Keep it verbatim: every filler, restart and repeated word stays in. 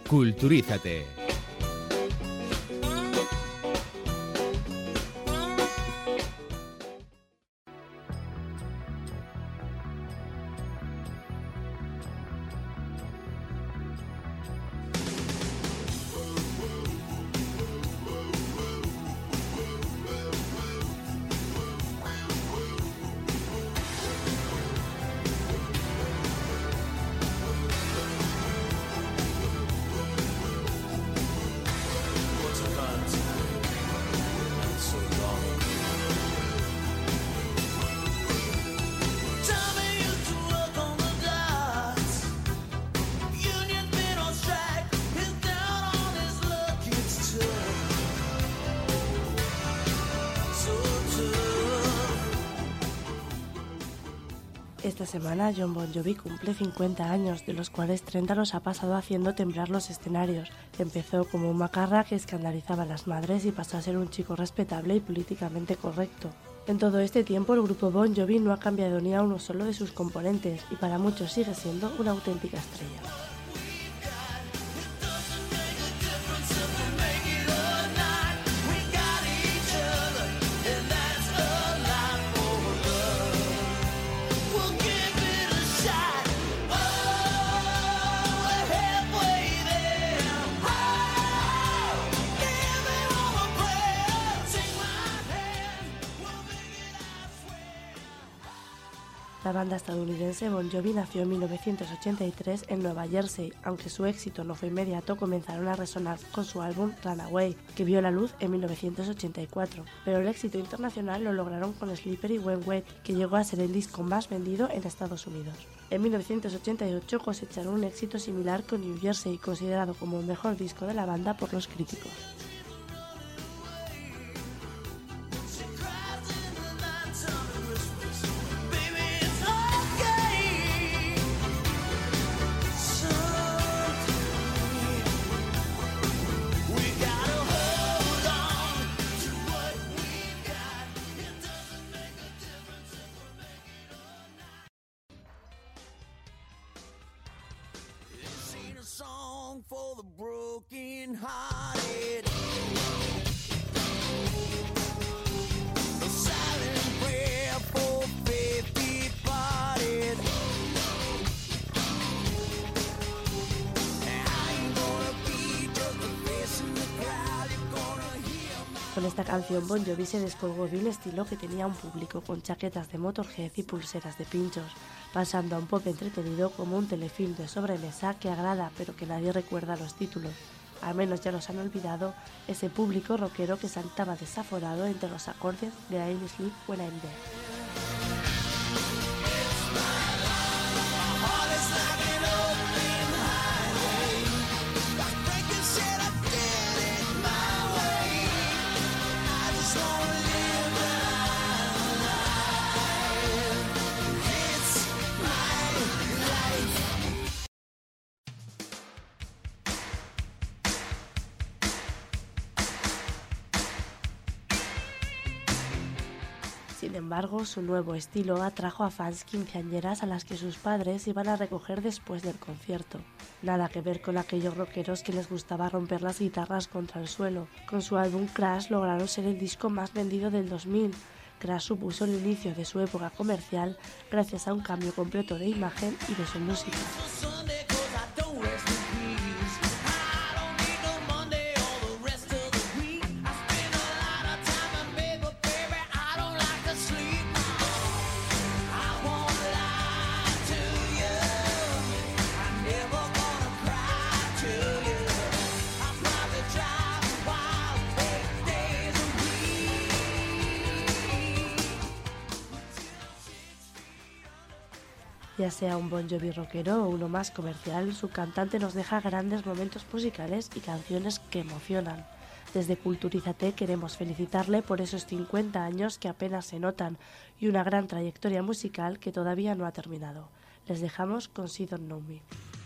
Culturízate. Esta semana Jon Bon Jovi cumple cincuenta años, de los cuales treinta los ha pasado haciendo temblar los escenarios. Empezó como un macarra que escandalizaba a las madres y pasó a ser un chico respetable y políticamente correcto. En todo este tiempo el grupo Bon Jovi no ha cambiado ni a uno solo de sus componentes y para muchos sigue siendo una auténtica estrella. La banda estadounidense Bon Jovi nació en mil novecientos ochenta y tres en Nueva Jersey. Aunque su éxito no fue inmediato, comenzaron a resonar con su álbum Runaway, que vio la luz en mil novecientos ochenta y cuatro. Pero el éxito internacional lo lograron con Slippery When Wet, que llegó a ser el disco más vendido en Estados Unidos. En mil novecientos ochenta y ocho cosecharon un éxito similar con New Jersey, considerado como el mejor disco de la banda por los críticos. For the broken hearted, a silent prayer for faith departed. I ain't gonna be just a face in the crowd. You're gonna hear my... Con esta canción Bon Jovi se descolgó de un estilo que tenía un público con chaquetas de Motorhead y pulseras de pinchos, pasando a un pop entretenido como un telefilm de sobremesa que agrada pero que nadie recuerda los títulos. Al menos ya los han olvidado ese público rockero que saltaba desaforado entre los acordes de I'm Sleep When I'm Dead. Sin embargo, su nuevo estilo atrajo a fans quinceañeras a las que sus padres iban a recoger después del concierto. Nada que ver con aquellos rockeros que les gustaba romper las guitarras contra el suelo. Con su álbum Crash lograron ser el disco más vendido del dos mil. Crash supuso el inicio de su época comercial gracias a un cambio completo de imagen y de su música. Ya sea un Bon Jovi rockero o uno más comercial, su cantante nos deja grandes momentos musicales y canciones que emocionan. Desde Culturízate queremos felicitarle por esos cincuenta años que apenas se notan y una gran trayectoria musical que todavía no ha terminado. Les dejamos con She Don't Know Me.